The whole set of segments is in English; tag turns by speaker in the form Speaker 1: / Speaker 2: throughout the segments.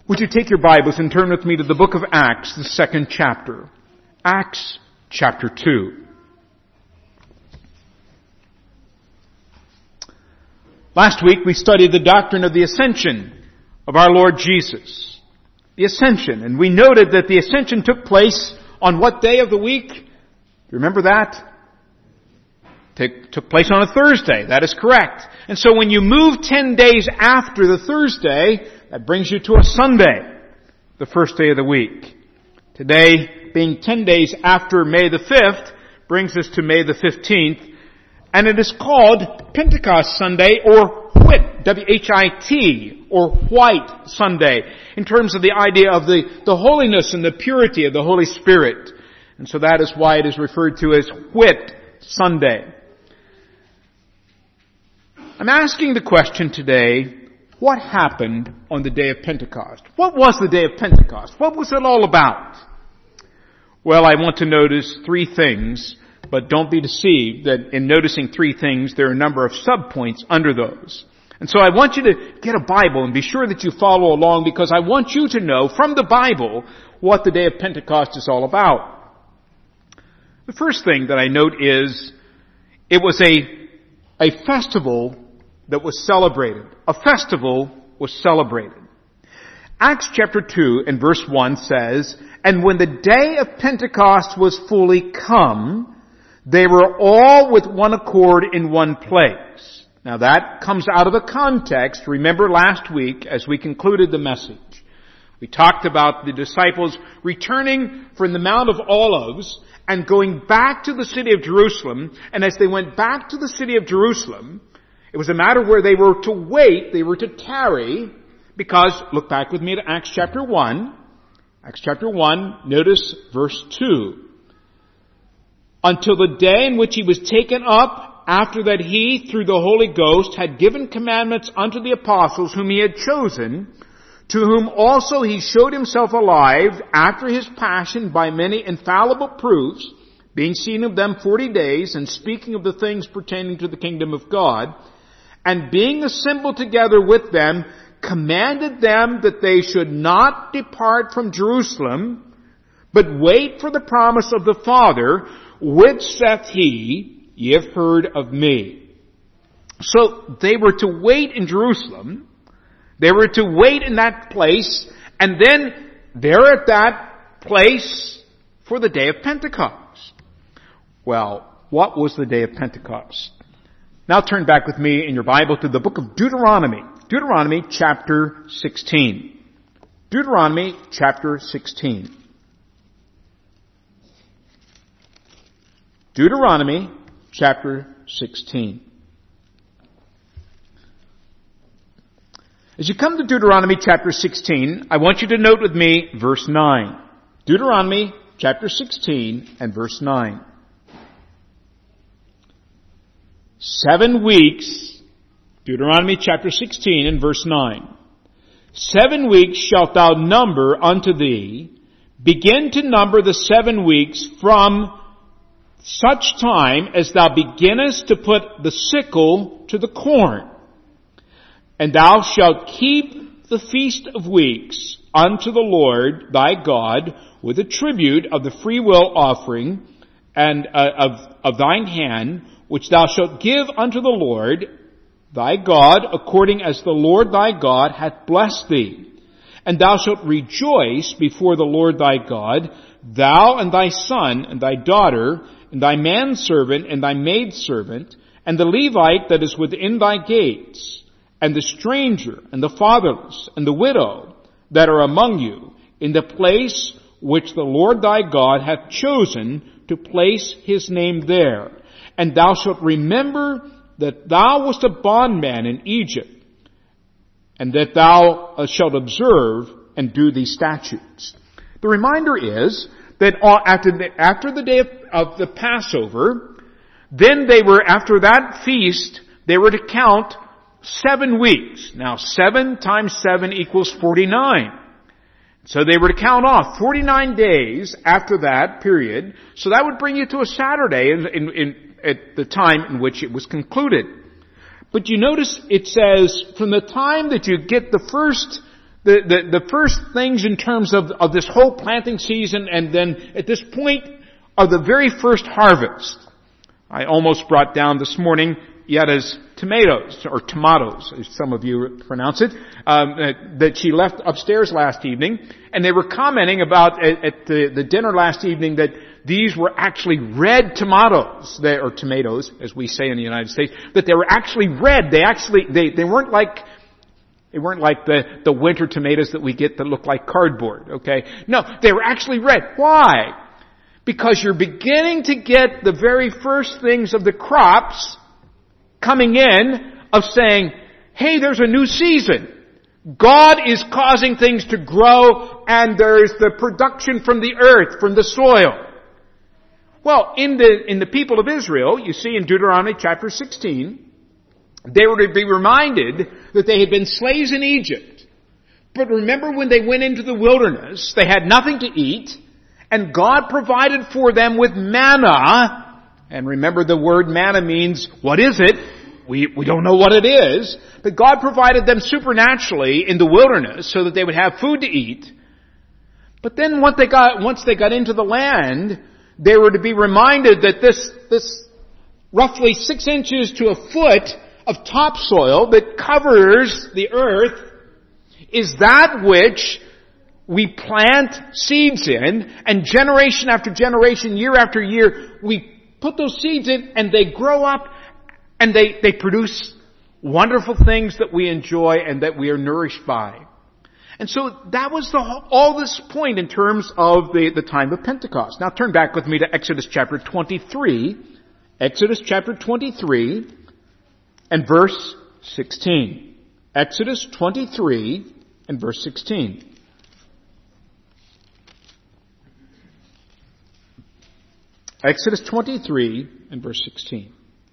Speaker 1: Would you take your Bibles and turn with me to the book of Acts, the 2nd chapter. Acts chapter 2. Last week we studied the doctrine of the ascension of our Lord Jesus. The ascension. And we noted that the ascension took place on what day of the week? Do you remember that? Took place on a Thursday. That is correct. And so when you move 10 days after the Thursday, that brings you to a Sunday, the first day of the week. Today, being 10 days after May the 5th, brings us to May the 15th, and it is called Pentecost Sunday or Whit, W-H-I-T, or White Sunday, in terms of the idea of the holiness and the purity of the Holy Spirit. And so that is why it is referred to as Whit Sunday. I'm asking the question today, what happened on the day of Pentecost? What was the day of Pentecost? What was it all about? Well, I want to notice three things, but don't be deceived that in noticing three things, there are a number of subpoints under those. And so I want you to get a Bible and be sure that you follow along, because I want you to know from the Bible what the day of Pentecost is all about. The first thing that I note is it was a festival that was celebrated. A festival was celebrated. Acts chapter 2 and verse 1 says, "And when the day of Pentecost was fully come, they were all with one accord in one place." Now that comes out of a context. Remember last week as we concluded the message, we talked about the disciples returning from the Mount of Olives and going back to the city of Jerusalem. And as they went back to the city of Jerusalem, it was a matter where they were to wait, they were to tarry, because, look back with me to Acts chapter 1. Acts chapter 1, notice verse 2. "Until the day in which he was taken up, after that he, through the Holy Ghost, had given commandments unto the apostles whom he had chosen, to whom also he showed himself alive after his passion by many infallible proofs, being seen of them 40 days, and speaking of the things pertaining to the kingdom of God, and being assembled together with them, commanded them that they should not depart from Jerusalem, but wait for the promise of the Father, which saith he, ye have heard of me." So they were to wait in Jerusalem. They were to wait in that place, and then they're at that place for the day of Pentecost. Well, what was the day of Pentecost? Now turn back with me in your Bible to the book of Deuteronomy. Deuteronomy chapter 16. Deuteronomy chapter 16. Deuteronomy chapter 16. As you come to Deuteronomy chapter 16, I want you to note with me verse 9. Deuteronomy chapter 16 and verse 9. 7 weeks, Deuteronomy chapter 16 and verse 9. 7 weeks shalt thou number unto thee, begin to number the 7 weeks from such time as thou beginnest to put the sickle to the corn. And thou shalt keep the feast of weeks unto the Lord thy God with a tribute of the freewill offering and of thine hand, which thou shalt give unto the Lord thy God, according as the Lord thy God hath blessed thee. And thou shalt rejoice before the Lord thy God, thou and thy son and thy daughter, and thy manservant and thy maidservant, and the Levite that is within thy gates, and the stranger, and the fatherless, and the widow that are among you, in the place which the Lord thy God hath chosen to place his name there. And thou shalt remember that thou wast a bondman in Egypt, and that thou shalt observe and do these statutes. The reminder is that after the day of the Passover, then they were, after that feast, they were to count 7 weeks. Now 7 times 7 equals 49. So they were to count off 49 days after that period. So that would bring you to a Saturday at the time in which it was concluded. But you notice it says from the time that you get the the first things in terms of this whole planting season, and then at this point are the very first harvest. I almost brought down this morning Yetta's tomatoes, or tomatoes, as some of you pronounce it, that she left upstairs last evening, and they were commenting about at the dinner last evening that these were actually red tomatoes, or tomatoes, as we say in the United States, that they were actually red. They weren't like the winter tomatoes that we get that look like cardboard, okay? No, they were actually red. Why? Because you're beginning to get the very first things of the crops coming in of saying, hey, there's a new season. God is causing things to grow, and there's the production from the earth, from the soil. Well, in the people of Israel, you see in Deuteronomy chapter 16, they were to be reminded that they had been slaves in Egypt. But remember when they went into the wilderness, they had nothing to eat, and God provided for them with manna. And remember, the word manna means, what is it? We don't know what it is. But God provided them supernaturally in the wilderness so that they would have food to eat. But then once they got into the land, they were to be reminded that this roughly 6 inches to a foot of topsoil that covers the earth is that which we plant seeds in, and generation after generation, year after year, we put those seeds in and they grow up and they produce wonderful things that we enjoy and that we are nourished by. And so that was all this point in terms of the time of Pentecost. Now turn back with me to Exodus chapter 23. Exodus chapter 23 and verse 16. Exodus 23 and verse 16. Exodus 23 and verse 16.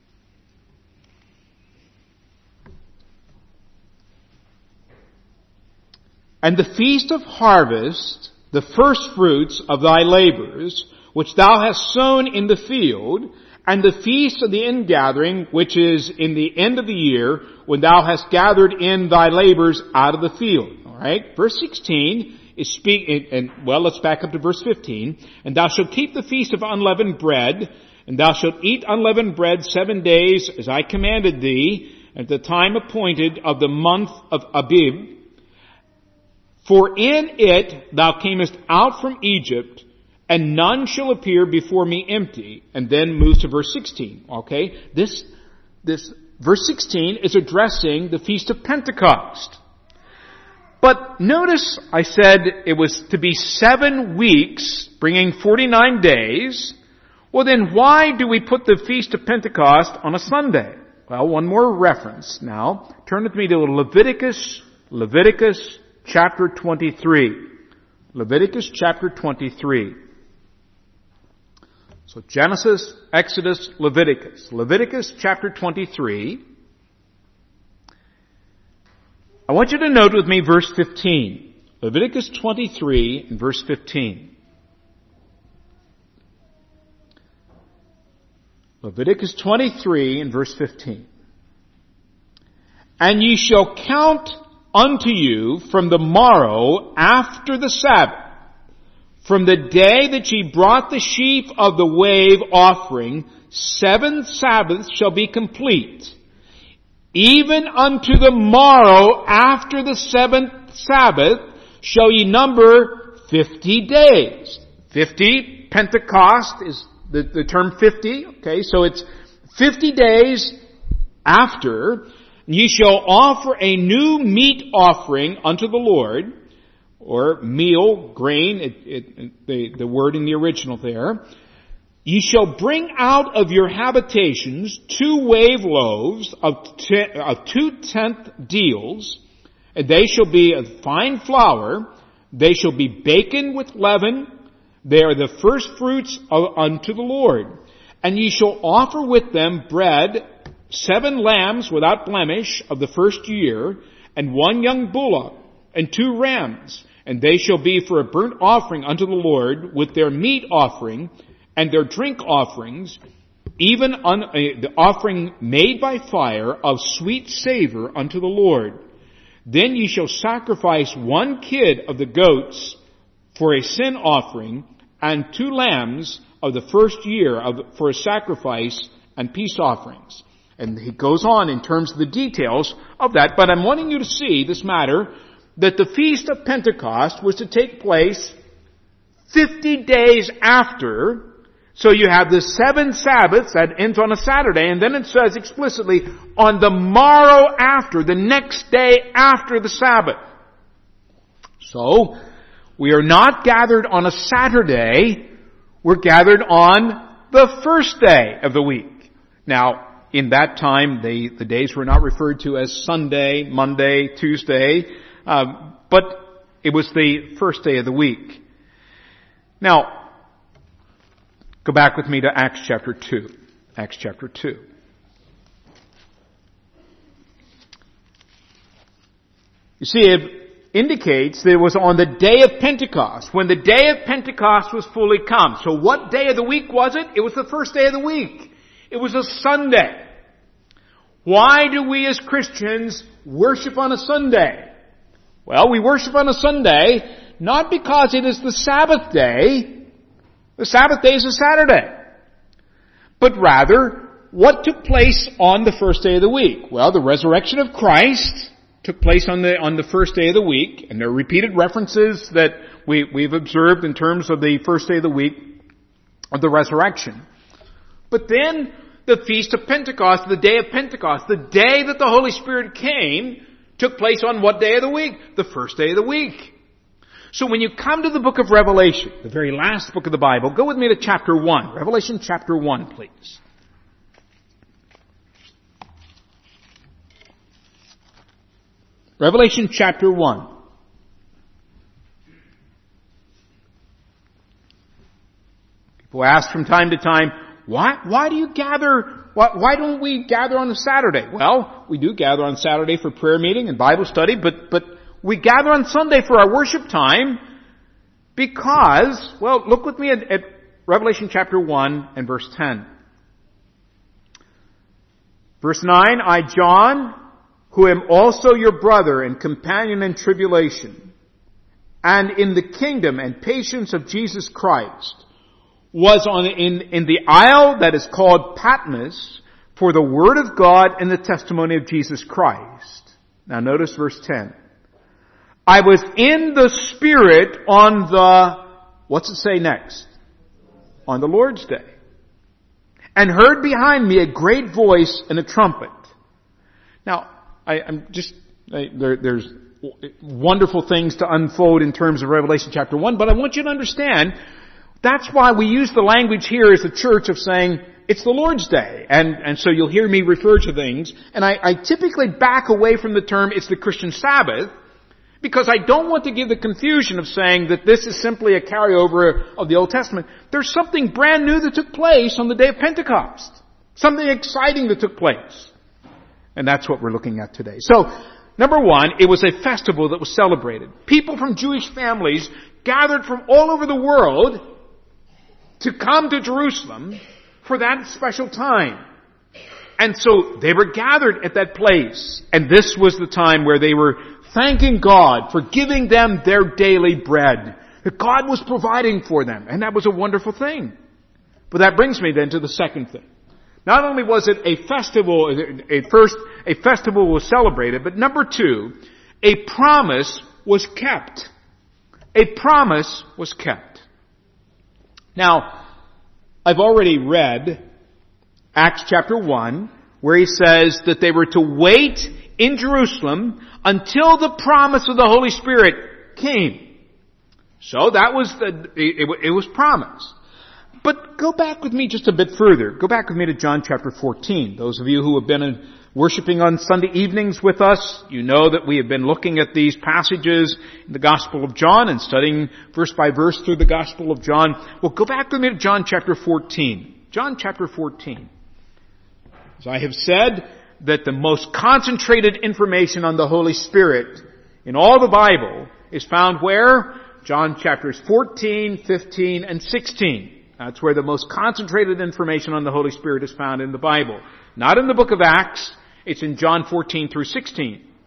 Speaker 1: And the feast of harvest, the first fruits of thy labors, which thou hast sown in the field, and the feast of the ingathering, which is in the end of the year, when thou hast gathered in thy labors out of the field. All right, verse 16 is let's back up to verse 15. And thou shalt keep the feast of unleavened bread, and thou shalt eat unleavened bread 7 days, as I commanded thee, at the time appointed of the month of Abib. For in it thou camest out from Egypt, and none shall appear before me empty. And then moves to verse 16. Okay? This verse 16 is addressing the Feast of Pentecost. But notice I said it was to be 7 weeks, bringing 49 days. Well then, why do we put the Feast of Pentecost on a Sunday? Well, one more reference now. Turn with me to Leviticus chapter 23. Leviticus chapter 23. So Genesis, Exodus, Leviticus. Leviticus chapter 23. I want you to note with me verse 15. Leviticus 23 and verse 15. Leviticus 23 and verse 15. And ye shall count unto you from the morrow after the Sabbath, from the day that ye brought the sheaf of the wave offering, 7 Sabbaths shall be complete. Even unto the morrow after the 7th Sabbath shall ye number 50 days. 50, Pentecost is the term 50, okay, so it's 50 days after. Ye shall offer a new meat offering unto the Lord, or meal, grain, the word in the original there. Ye shall bring out of your habitations 2 wave loaves of 2/10 deals, and they shall be of fine flour. They shall be baken with leaven. They are the first fruits unto the Lord. And ye shall offer with them bread, 7 lambs without blemish of the first year, and 1 young bullock, and 2 rams. And they shall be for a burnt offering unto the Lord, with their meat offering, and their drink offerings, even the offering made by fire of sweet savor unto the Lord. Then ye shall sacrifice 1 kid of the goats for a sin offering, and 2 lambs of the first year for a sacrifice and peace offerings. And he goes on in terms of the details of that, but I'm wanting you to see this matter, that the Feast of Pentecost was to take place 50 days after. So you have the 7 Sabbaths that ends on a Saturday, and then it says explicitly, on the morrow after, the next day after the Sabbath. So, we are not gathered on a Saturday, we're gathered on the first day of the week. Now, in that time, the days were not referred to as Sunday, Monday, Tuesday, but it was the first day of the week. Now, go back with me to Acts chapter 2. Acts chapter 2. You see, it indicates that it was on the day of Pentecost, when the day of Pentecost was fully come. So what day of the week was it? It was the first day of the week. It was a Sunday. Why do we as Christians worship on a Sunday? Well, we worship on a Sunday not because it is the Sabbath day. The Sabbath day is a Saturday. But rather, what took place on the first day of the week? Well, the resurrection of Christ took place on the first day of the week, and there are repeated references that we've observed in terms of the first day of the week of the resurrection. But then, the Feast of Pentecost, the day of Pentecost, the day that the Holy Spirit came, took place on what day of the week? The first day of the week. So when you come to the book of Revelation, the very last book of the Bible, go with me to chapter 1. Revelation chapter 1, please. Revelation chapter 1. People ask from time to time, why do you gather, why don't we gather on a Saturday? Well, we do gather on Saturday for prayer meeting and Bible study, but we gather on Sunday for our worship time because, well, look with me at Revelation chapter 1 and verse 10. Verse 9, I, John, who am also your brother and companion in tribulation, and in the kingdom and patience of Jesus Christ, was in the isle that is called Patmos for the word of God and the testimony of Jesus Christ. Now notice verse 10. I was in the Spirit on the, what's it say next? On the Lord's Day. And heard behind me a great voice and a trumpet. Now, there's wonderful things to unfold in terms of Revelation chapter 1, but I want you to understand, that's why we use the language here as a church of saying, it's the Lord's Day. And so you'll hear me refer to things, and I typically back away from the term, it's the Christian Sabbath, because I don't want to give the confusion of saying that this is simply a carryover of the Old Testament. There's something brand new that took place on the day of Pentecost. Something exciting that took place. And that's what we're looking at today. So, number one, it was a festival that was celebrated. People from Jewish families gathered from all over the world to come to Jerusalem for that special time. And so they were gathered at that place. And this was the time where they were thanking God for giving them their daily bread. That God was providing for them. And that was a wonderful thing. But that brings me then to the second thing. Not only was it a festival, a festival was celebrated, but number two, a promise was kept. A promise was kept. Now, I've already read Acts chapter 1, where he says that they were to wait in Jerusalem until the promise of the Holy Spirit came. So that was it was promised. But go back with me just a bit further. Go back with me to John chapter 14. Those of you who have been worshiping on Sunday evenings with us, you know that we have been looking at these passages in the Gospel of John and studying verse by verse through the Gospel of John. Well, go back with me to John chapter 14. John chapter 14. As I have said, that the most concentrated information on the Holy Spirit in all the Bible is found where? John chapters 14, 15, and 16. That's where the most concentrated information on the Holy Spirit is found in the Bible. Not in the book of Acts, it's in John 14 through 16.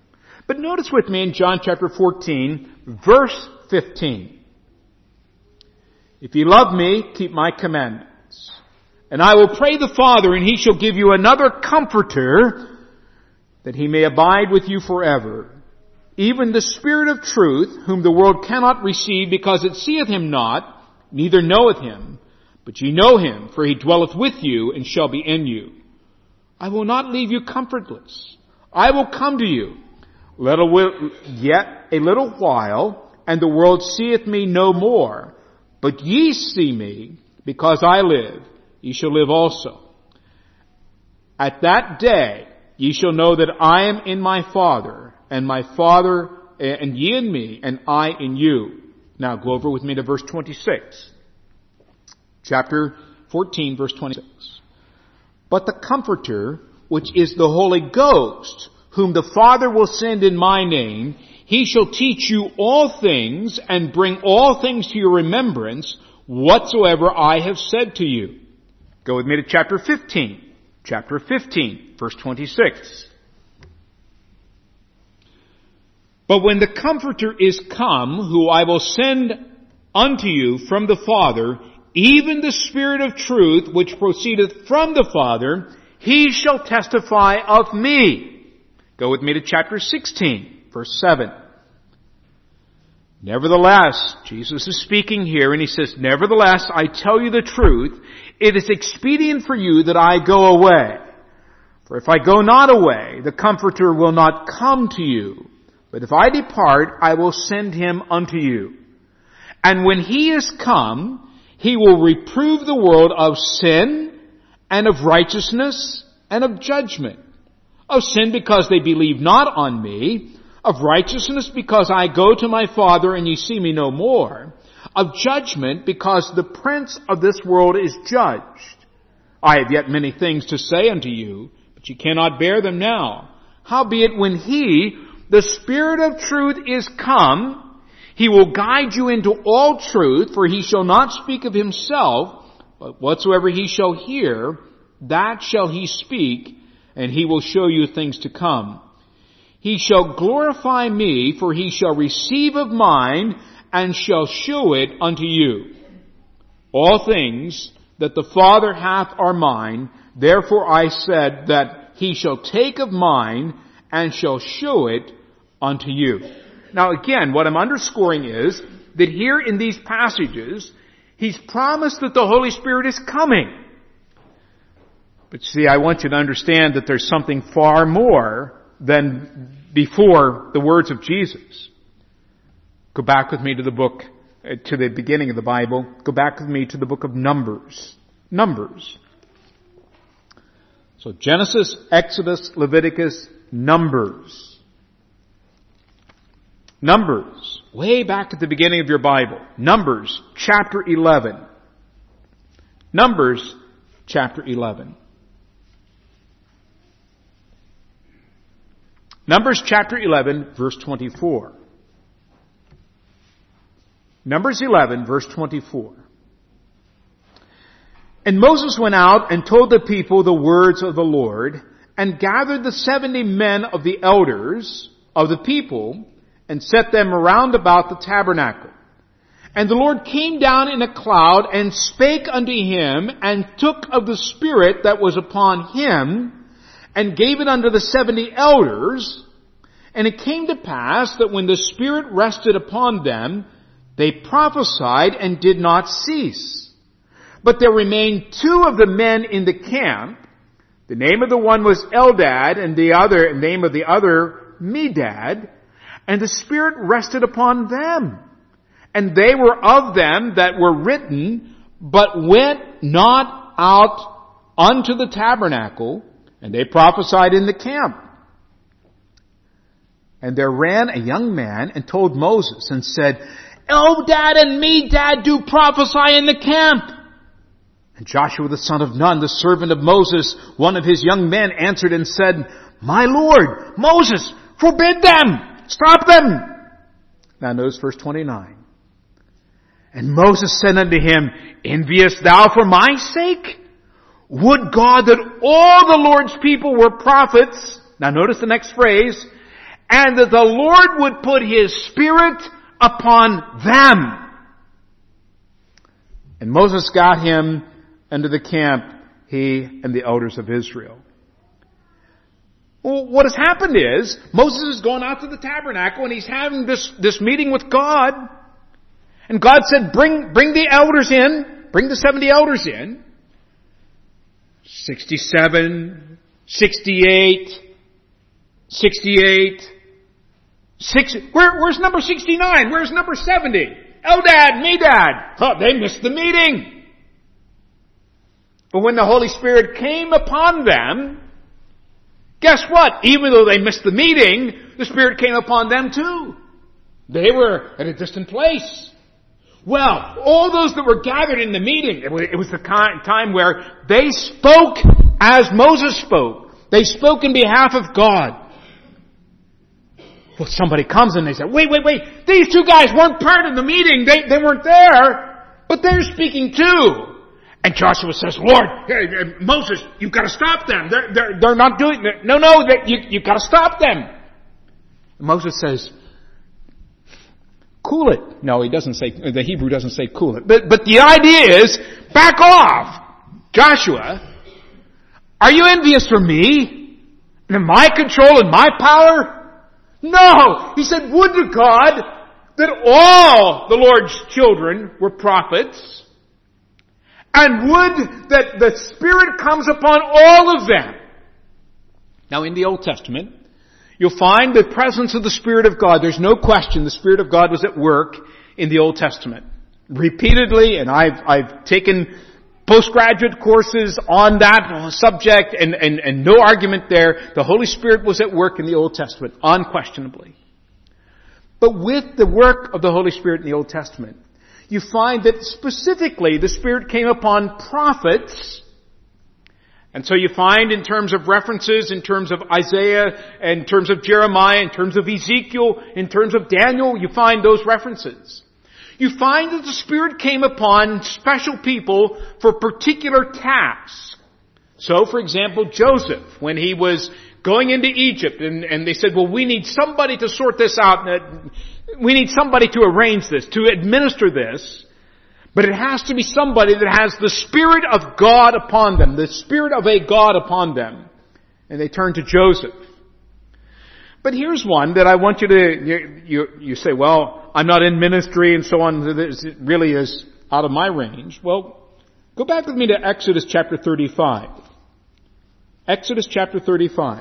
Speaker 1: But notice with me in John chapter 14, verse 15. If you love me, keep my commandments. And I will pray the Father, and he shall give you another comforter, that he may abide with you forever. Even the Spirit of truth, whom the world cannot receive, because it seeth him not, neither knoweth him. But ye know him, for he dwelleth with you, and shall be in you. I will not leave you comfortless. I will come to you. Yet a little while, and the world seeth me no more. But ye see me, because I live, ye shall live also. At that day ye shall know that I am in my Father, and my Father, and ye in me, and I in you. Now go over with me to verse 26. Chapter 14, verse 26. But the Comforter, which is the Holy Ghost, whom the Father will send in my name, he shall teach you all things, and bring all things to your remembrance, whatsoever I have said to you. Go with me to chapter 15. Chapter 15, verse 26. But when the Comforter is come, who I will send unto you from the Father, even the Spirit of truth, which proceedeth from the Father, he shall testify of me. Go with me to chapter 16, verse 7. Nevertheless, Jesus is speaking here, and he says, nevertheless, I tell you the truth, it is expedient for you that I go away. For if I go not away, the Comforter will not come to you. But if I depart, I will send him unto you. And when he is come, he will reprove the world of sin, and of righteousness, and of judgment. Of sin, because they believe not on me. Of righteousness, because I go to my Father, and ye see me no more. Of judgment, because the prince of this world is judged. I have yet many things to say unto you, but ye cannot bear them now. Howbeit when he, the Spirit of truth, is come, he will guide you into all truth, for he shall not speak of himself, but whatsoever he shall hear, that shall he speak, and he will show you things to come. He shall glorify me, for he shall receive of mine, and shall show it unto you. All things that the Father hath are mine, therefore I said that he shall take of mine, and shall show it unto you. Now again, what I'm underscoring is that here in these passages, he's promised that the Holy Spirit is coming. But see, I want you to understand that there's something far more than before the words of Jesus. Go back with me to the book, to the beginning of the Bible. Go back with me to the book of Numbers. Numbers. So Genesis, Exodus, Leviticus, Numbers. Numbers, way back at the beginning of your Bible. Numbers, chapter 11. Numbers, chapter 11. Numbers, chapter 11, verse 24. Numbers 11, verse 24. And Moses went out and told the people the words of the Lord, and gathered the 70 men of the elders of the people, and set them around about the tabernacle. And the Lord came down in a cloud, and spake unto him, and took of the Spirit that was upon him, and gave it unto the 70 elders. And it came to pass that when the Spirit rested upon them, they prophesied and did not cease. But there remained 2 of the men in the camp. The name of the one was Eldad, and the name of the other Medad. And the Spirit rested upon them. And they were of them that were written, but went not out unto the tabernacle, and they prophesied in the camp. And there ran a young man and told Moses and said, Eldad and Medad do prophesy in the camp. And Joshua the son of Nun, the servant of Moses, one of his young men, answered and said, My Lord, Moses, forbid them! Stop them! Now notice verse 29. And Moses said unto him, Enviest thou for my sake? Would God that all the Lord's people were prophets. Now notice the next phrase. and that the Lord would put His Spirit upon them. And Moses got him into the camp, he and the elders of Israel. Well, what has happened is, Moses has gone out to the tabernacle and he's having this meeting with God. And God said, bring the elders in, bring the 70 elders in. 67, 68, 68, where's number 69? Where's number 70? Eldad, Medad. Oh, they missed the meeting. But when the Holy Spirit came upon them, guess what? Even though they missed the meeting, the Spirit came upon them too. They were at a distant place. Well, all those that were gathered in the meeting, it was the time where they spoke as Moses spoke. They spoke in behalf of God. Well, somebody comes and they say, wait. These two guys weren't part of the meeting. They weren't there, but they're speaking too. And Joshua says, Lord, Moses, you've got to stop them. They're not doing it. No, you've got to stop them. And Moses says, cool it. No, he doesn't say, the Hebrew doesn't say cool it. But the idea is, back off. Joshua, are you envious for me? And my control and my power? No! He said, would to God that all the Lord's children were prophets, and would that the Spirit comes upon all of them. Now in the Old Testament, you'll find the presence of the Spirit of God. There's no question the Spirit of God was at work in the Old Testament. Repeatedly, and I've taken postgraduate courses on that subject and no argument there. The Holy Spirit was at work in the Old Testament, unquestionably. But with the work of the Holy Spirit in the Old Testament, you find that specifically the Spirit came upon prophets. And so you find in terms of references, in terms of Isaiah, in terms of Jeremiah, in terms of Ezekiel, in terms of Daniel, you find those references. You find that the Spirit came upon special people for particular tasks. So, for example, Joseph, when he was going into Egypt, and they said, well, we need somebody to sort this out, we need somebody to arrange this, to administer this, but it has to be somebody that has the Spirit of God upon them, the Spirit of a God upon them. And they turned to Joseph. But here's one that I want you to, you say, well, I'm not in ministry and so on, this really is out of my range. Well, go back with me to Exodus chapter 35. Exodus chapter 35.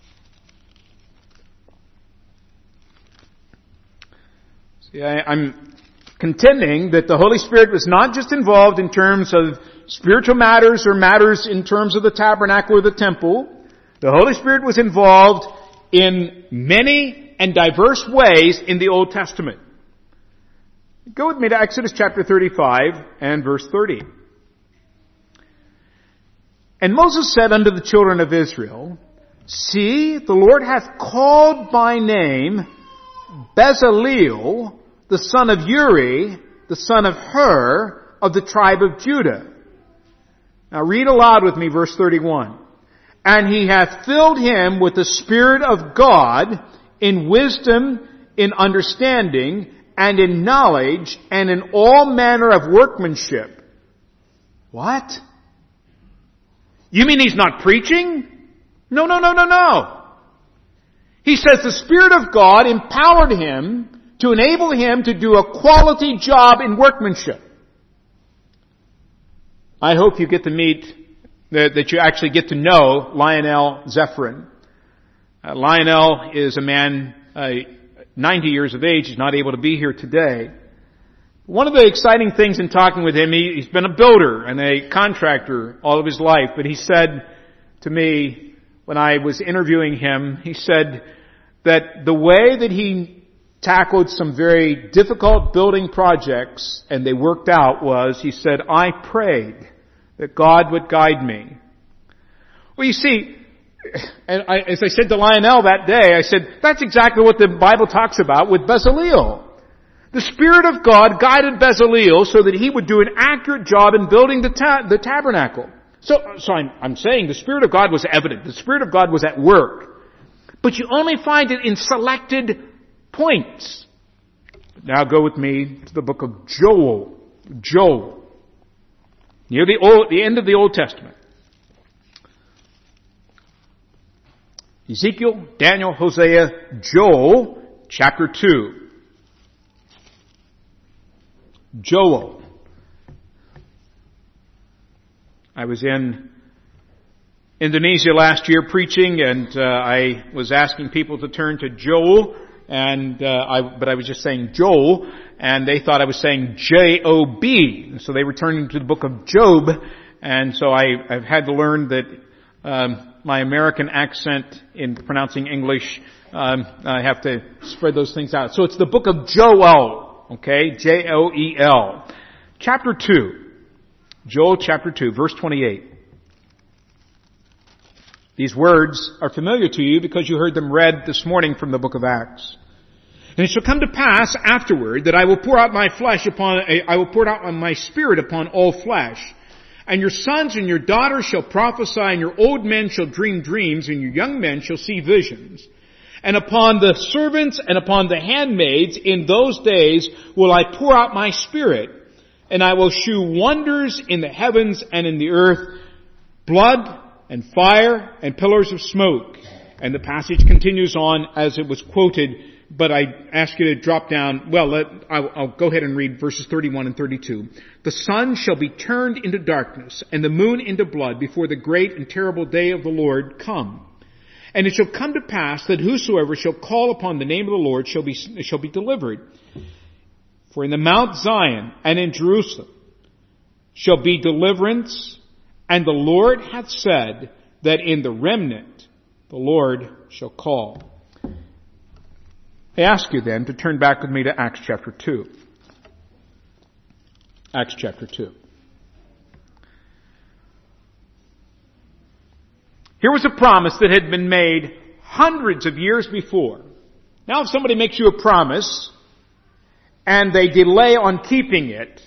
Speaker 1: See, I'm contending that the Holy Spirit was not just involved in terms of spiritual matters or matters in terms of the tabernacle or the temple. The Holy Spirit was involved in many and diverse ways in the Old Testament. Go with me to Exodus chapter 35 and verse 30. And Moses said unto the children of Israel, See, the Lord hath called by name Bezaleel, the son of Uri, the son of Hur, of the tribe of Judah. Now read aloud with me verse 31. And he hath filled him with the Spirit of God in wisdom, in understanding, and in knowledge, and in all manner of workmanship. What? You mean he's not preaching? No. He says the Spirit of God empowered him to enable him to do a quality job in workmanship. I hope you get to meet, that you actually get to know Lionel Zephyrin. Lionel is a man, 90 years of age. He's not able to be here today. One of the exciting things in talking with him, he's been a builder and a contractor all of his life, but he said to me when I was interviewing him, he said that the way that he tackled some very difficult building projects and they worked out was, he said, I prayed that God would guide me. Well, you see, and as I said to Lionel that day, I said, that's exactly what the Bible talks about with Bezaleel. The Spirit of God guided Bezaleel so that he would do an accurate job in building the tabernacle. So I'm saying the Spirit of God was evident. The Spirit of God was at work. But you only find it in selected points. Now go with me to the book of Joel. Joel. Near the end of the Old Testament. Ezekiel, Daniel, Hosea, Joel, chapter 2. Joel. I was in Indonesia last year preaching, and I was asking people to turn to Joel, but I was just saying Joel, and they thought I was saying J-O-B. So they were turning to the book of Job, and so I've had to learn that my American accent in pronouncing English, I have to spread those things out. So it's the book of Joel, okay? J-O-E-L. Chapter 2. Joel chapter 2, verse 28. These words are familiar to you because you heard them read this morning from the book of Acts. And it shall come to pass afterward that I will pour out my spirit upon all flesh. And your sons and your daughters shall prophesy, and your old men shall dream dreams, and your young men shall see visions. And upon the servants and upon the handmaids in those days will I pour out my spirit, and I will shew wonders in the heavens and in the earth, blood and fire and pillars of smoke. And the passage continues on as it was quoted, but I ask you to drop down. I'll go ahead and read verses 31 and 32. The sun shall be turned into darkness, and the moon into blood, before the great and terrible day of the Lord come. And it shall come to pass that whosoever shall call upon the name of the Lord shall be delivered. For in the Mount Zion and in Jerusalem shall be deliverance, and the Lord hath said that in the remnant the Lord shall call. I ask you then to turn back with me to Acts chapter 2. Acts chapter 2. Here was a promise that had been made hundreds of years before. Now if somebody makes you a promise and they delay on keeping it,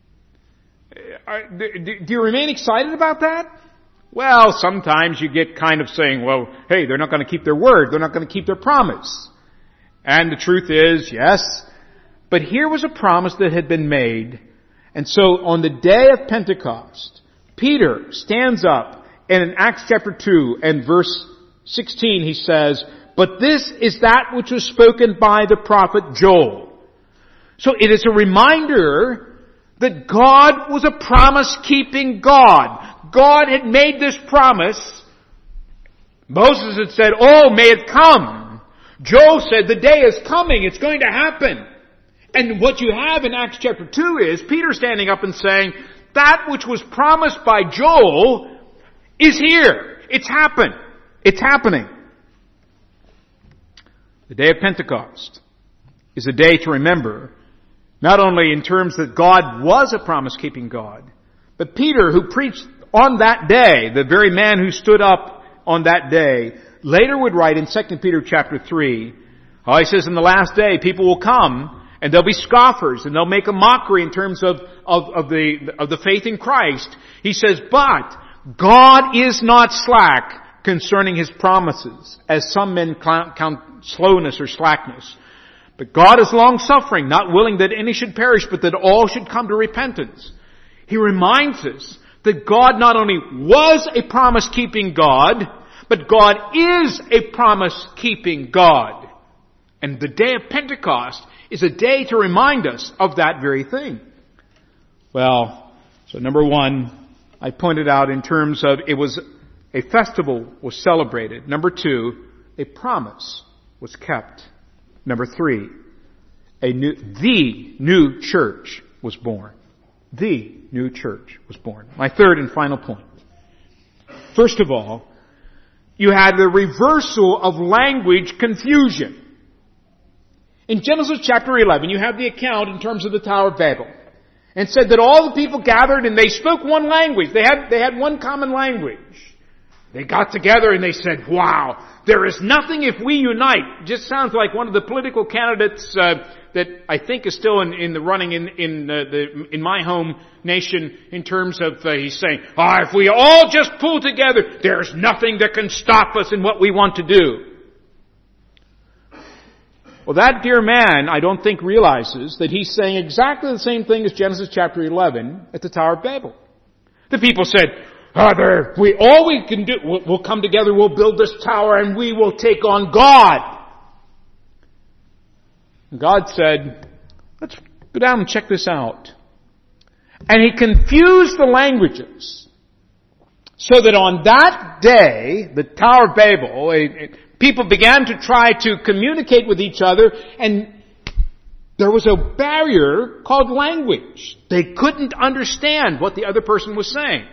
Speaker 1: do you remain excited about that? Well, sometimes you get kind of saying, well, hey, they're not going to keep their word. They're not going to keep their promise. And the truth is, yes. But here was a promise that had been made. And so on the day of Pentecost, Peter stands up, and in Acts chapter 2 and verse 16 he says, but this is that which was spoken by the prophet Joel. So it is a reminder that God was a promise-keeping God. God had made this promise. Moses had said, oh, may it come. Joel said, the day is coming. It's going to happen. And what you have in Acts chapter 2 is Peter standing up and saying, that which was promised by Joel is here. It's happened. It's happening. The day of Pentecost is a day to remember, not only in terms that God was a promise-keeping God, but Peter, who preached on that day, the very man who stood up on that day, later would write in 2 Peter chapter 3, how he says, in the last day people will come and they'll be scoffers and they'll make a mockery in terms of the faith in Christ. He says, but God is not slack concerning His promises, as some men count slowness or slackness. But God is long-suffering, not willing that any should perish, but that all should come to repentance. He reminds us that God not only was a promise-keeping God, but God is a promise-keeping God. And the day of Pentecost is a day to remind us of that very thing. Well, so number one, I pointed out in terms of it was a festival was celebrated. Number two, a promise was kept. Number three, the new church was born. The new church was born. My third and final point. First of all, you had the reversal of language confusion. In Genesis chapter 11, you have the account in terms of the Tower of Babel. And said that all the people gathered and they spoke one language. They had one common language. They got together and they said, wow, there is nothing if we unite. Just sounds like one of the political candidates that I think is still in the running in my home nation in terms of he's saying, if we all just pull together, there's nothing that can stop us in what we want to do. Well, that dear man, I don't think realizes that he's saying exactly the same thing as Genesis chapter 11 at the Tower of Babel. The people said, all we can do, we'll come together, we'll build this tower, and we will take on God. And God said, let's go down and check this out. And he confused the languages so that on that day, the Tower of Babel, people began to try to communicate with each other, and there was a barrier called language. They couldn't understand what the other person was saying.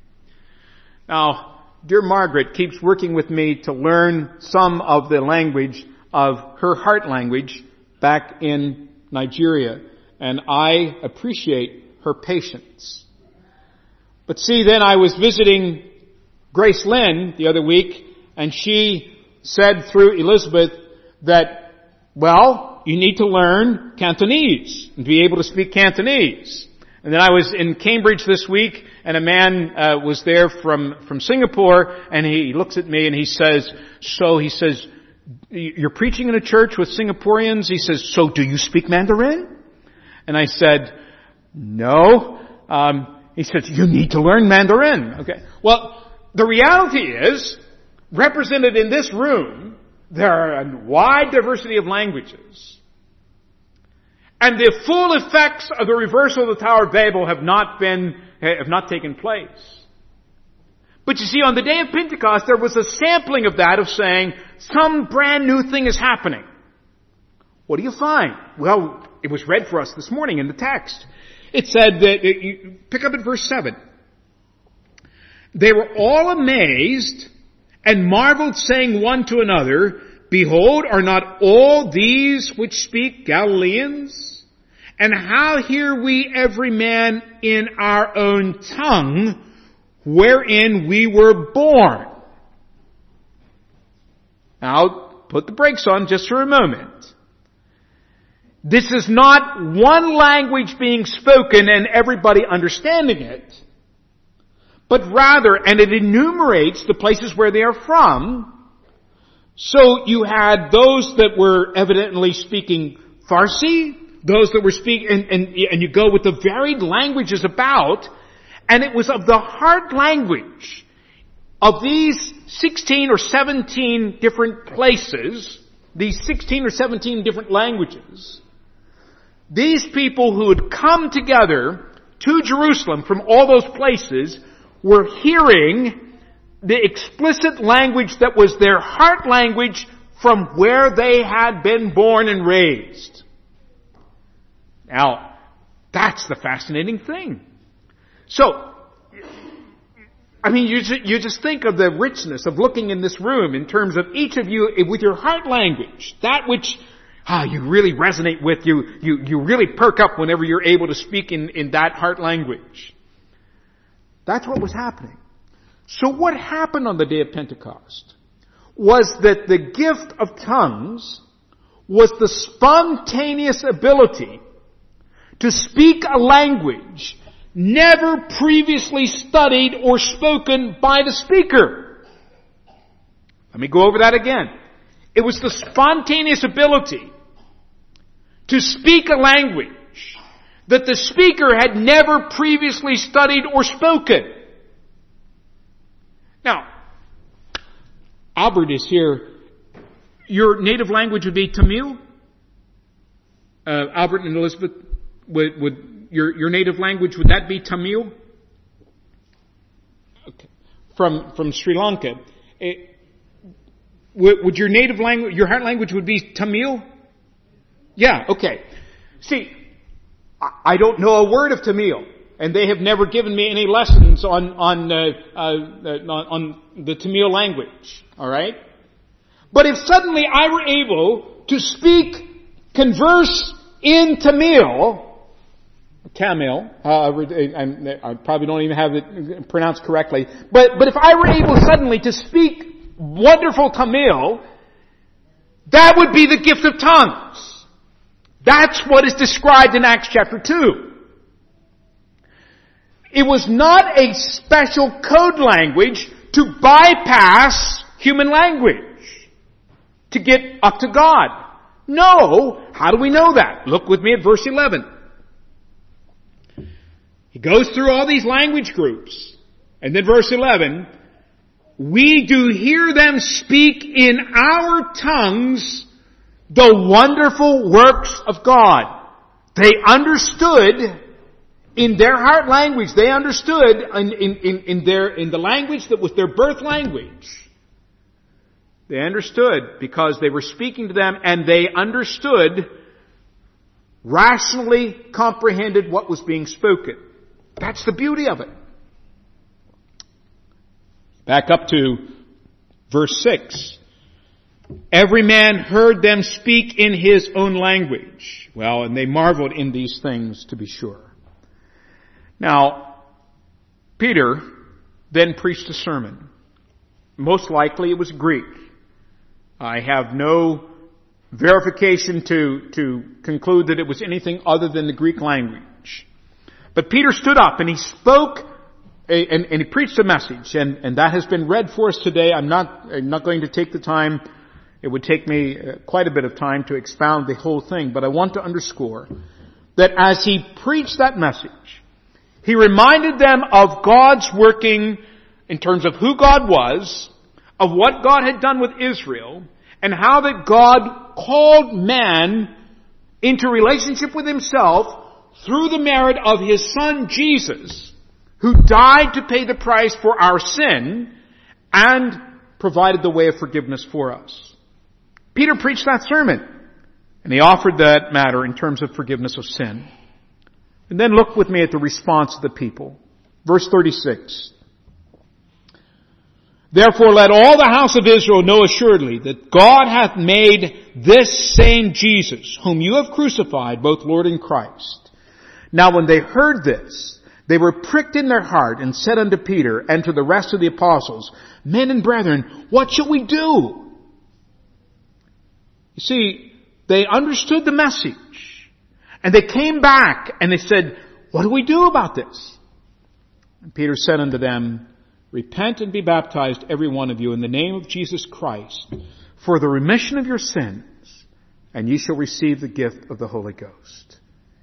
Speaker 1: Now, dear Margaret keeps working with me to learn some of the language of her heart language back in Nigeria, and I appreciate her patience. But see, then I was visiting Grace Lynn the other week, and she said through Elizabeth that, well, you need to learn Cantonese and be able to speak Cantonese. And then I was in Cambridge this week, and a man was there from Singapore, and he looks at me and he says, you're preaching in a church with Singaporeans? He says, so do you speak Mandarin? And I said, no. He said, you need to learn Mandarin. Okay. Well, the reality is, represented in this room, there are a wide diversity of languages. And the full effects of the reversal of the Tower of Babel have not taken place. But you see, on the day of Pentecost, there was a sampling of that, of saying, some brand new thing is happening. What do you find? Well, it was read for us this morning in the text. It said that, you pick up at verse 7. They were all amazed and marveled, saying one to another, behold, are not all these which speak Galileans? And how hear we every man in our own tongue, wherein we were born? Now, put the brakes on just for a moment. This is not one language being spoken and everybody understanding it, but rather, and it enumerates the places where they are from. So you had those that were evidently speaking Farsi, those that were speaking, and you go with the varied languages about, and it was of the heart language of these 16 or 17 different places, these 16 or 17 different languages. These people who had come together to Jerusalem from all those places were hearing the explicit language that was their heart language from where they had been born and raised. Now, that's the fascinating thing. So, I mean, you just think of the richness of looking in this room in terms of each of you with your heart language, that which you really resonate with, you really perk up whenever you're able to speak in that heart language. That's what was happening. So what happened on the day of Pentecost was that the gift of tongues was the spontaneous ability to speak a language never previously studied or spoken by the speaker. Let me go over that again. It was the spontaneous ability to speak a language that the speaker had never previously studied or spoken. Now, Albert is here. Your native language would be Tamil? Albert and Elizabeth, would your native language, would that be Tamil? Okay. From Sri Lanka. Would your native language, your heart language would be Tamil? Yeah, okay. See, I don't know a word of Tamil, and they have never given me any lessons on the Tamil language. All right? But if suddenly I were able to converse in Tamil, I probably don't even have it pronounced correctly, but if I were able suddenly to speak wonderful Tamil, that would be the gift of tongues. That's what is described in Acts chapter 2. It was not a special code language to bypass human language to get up to God. No. How do we know that? Look with me at verse 11. He goes through all these language groups. And then verse 11, we do hear them speak in our tongues the wonderful works of God. They understood in their heart language, they understood in the language that was their birth language. They understood because they were speaking to them, and they understood, rationally comprehended what was being spoken. That's the beauty of it. Back up to verse 6. Every man heard them speak in his own language. Well, and they marveled in these things, to be sure. Now, Peter then preached a sermon. Most likely it was Greek. I have no verification to conclude that it was anything other than the Greek language. But Peter stood up and he spoke and he preached a message, and that has been read for us today. I'm not going to take the time. It would take me quite a bit of time to expound the whole thing, but I want to underscore that as he preached that message, he reminded them of God's working in terms of who God was, of what God had done with Israel, and how that God called man into relationship with himself through the merit of his Son Jesus, who died to pay the price for our sin and provided the way of forgiveness for us. Peter preached that sermon, and he offered that matter in terms of forgiveness of sin. And then look with me at the response of the people. Verse 36. Therefore let all the house of Israel know assuredly that God hath made this same Jesus, whom you have crucified, both Lord and Christ. Now when they heard this, they were pricked in their heart and said unto Peter and to the rest of the apostles, Men and brethren, what shall we do? You see, they understood the message. And they came back and they said, what do we do about this? And Peter said unto them, Repent and be baptized, every one of you, in the name of Jesus Christ, for the remission of your sins, and ye shall receive the gift of the Holy Ghost.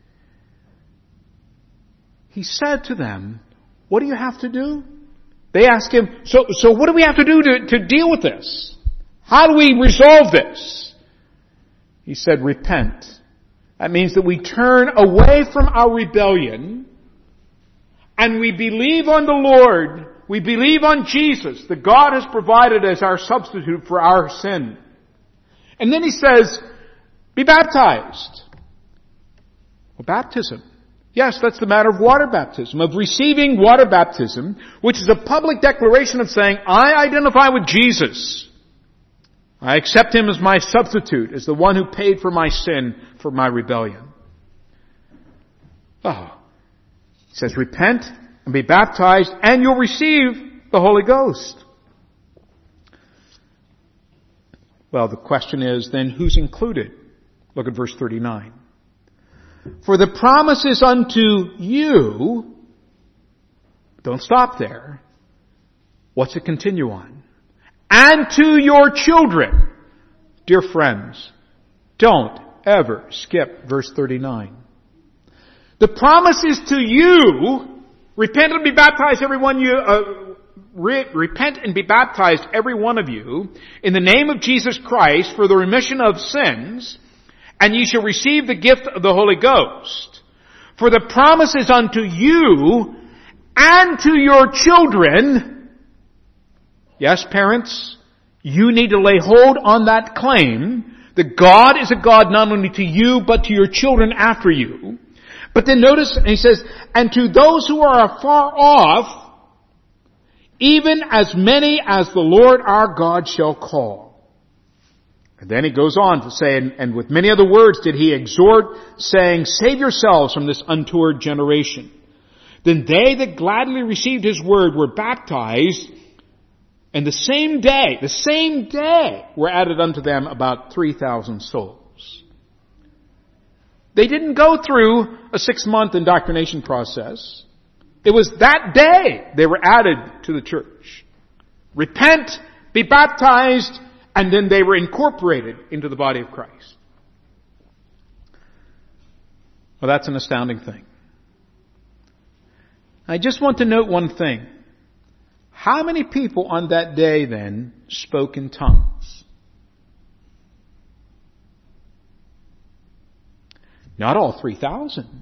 Speaker 1: He said to them, what do you have to do? They asked him, so what do we have to do to deal with this? How do we resolve this? He said, repent. That means that we turn away from our rebellion and we believe on the Lord. We believe on Jesus, that God has provided as our substitute for our sin. And then he says, be baptized. Well, baptism. Yes, that's the matter of water baptism, of receiving water baptism, which is a public declaration of saying, I identify with Jesus. I accept him as my substitute, as the one who paid for my sin, for my rebellion. He says, repent and be baptized, and you'll receive the Holy Ghost. Well, the question is then, who's included? Look at verse 39. For the promise is unto you. Don't stop there. What's it continue on? And to your children. Dear friends, don't ever skip verse 39. The promise is to you. Repent and be baptized, repent and be baptized, every one of you, in the name of Jesus Christ for the remission of sins, and ye shall receive the gift of the Holy Ghost. For the promise is unto you and to your children. Yes, parents, you need to lay hold on that claim that God is a God not only to you, but to your children after you. But then notice, he says, and to those who are afar off, even as many as the Lord our God shall call. And then he goes on to say, and with many other words did he exhort, saying, Save yourselves from this untoward generation. Then they that gladly received his word were baptized, and the same day were added unto them about 3,000 souls. They didn't go through a 6-month indoctrination process. It was that day they were added to the church. Repent, be baptized, and then they were incorporated into the body of Christ. Well, that's an astounding thing. I just want to note one thing. How many people on that day then spoke in tongues? Not all 3,000.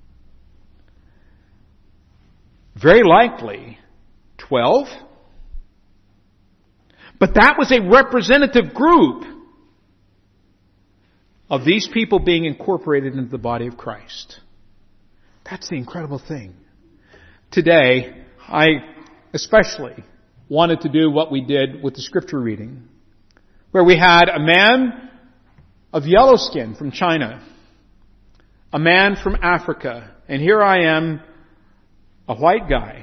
Speaker 1: Very likely 12. But that was a representative group of these people being incorporated into the body of Christ. That's the incredible thing. Today, I especially wanted to do what we did with the scripture reading, where we had a man of yellow skin from China, a man from Africa, and here I am, a white guy.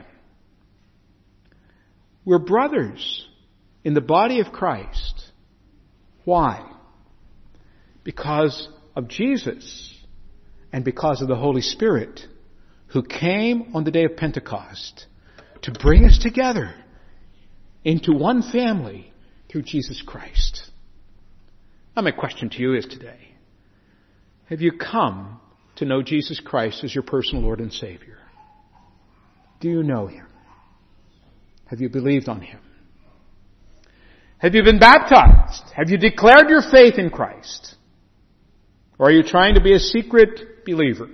Speaker 1: We're brothers in the body of Christ. Why? Because of Jesus and because of the Holy Spirit who came on the day of Pentecost to bring us together into one family through Jesus Christ. Now my question to you is today, have you come to know Jesus Christ as your personal Lord and Savior? Do you know Him? Have you believed on Him? Have you been baptized? Have you declared your faith in Christ? Or are you trying to be a secret believer?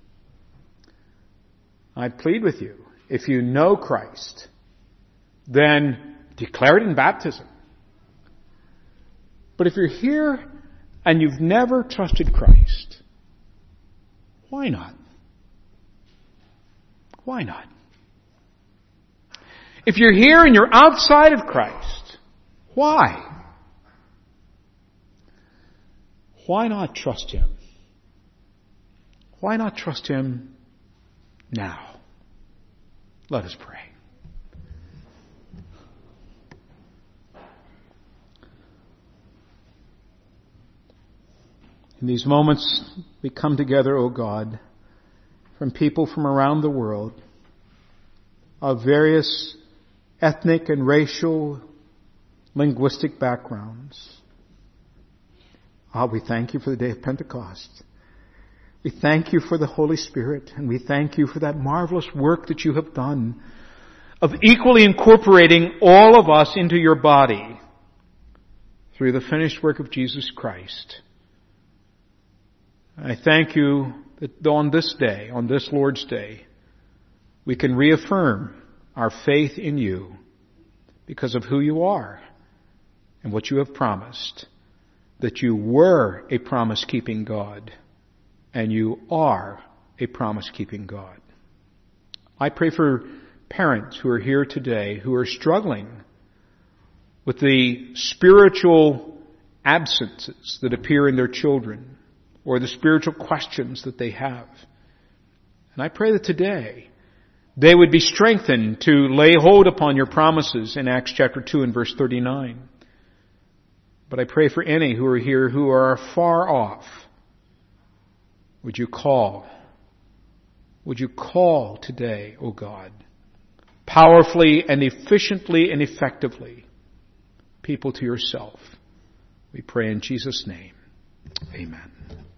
Speaker 1: I plead with you, if you know Christ, then declare it in baptism. But if you're here and you've never trusted Christ, why not? Why not? If you're here and you're outside of Christ, why? Why not trust Him? Why not trust Him now? Let us pray. In these moments we come together, O God, from people from around the world, of various ethnic and racial, linguistic backgrounds. We thank You for the day of Pentecost. We thank You for the Holy Spirit, and we thank You for that marvelous work that You have done of equally incorporating all of us into Your body through the finished work of Jesus Christ. I thank You that on this day, on this Lord's Day, we can reaffirm our faith in You because of who You are and what You have promised, that You were a promise-keeping God and You are a promise-keeping God. I pray for parents who are here today who are struggling with the spiritual absences that appear in their children or the spiritual questions that they have. And I pray that today they would be strengthened to lay hold upon Your promises in Acts chapter 2 and verse 39. But I pray for any who are here who are far off. Would You call? Would You call today, O God, powerfully and efficiently and effectively, people to Yourself? We pray in Jesus' name. Amen.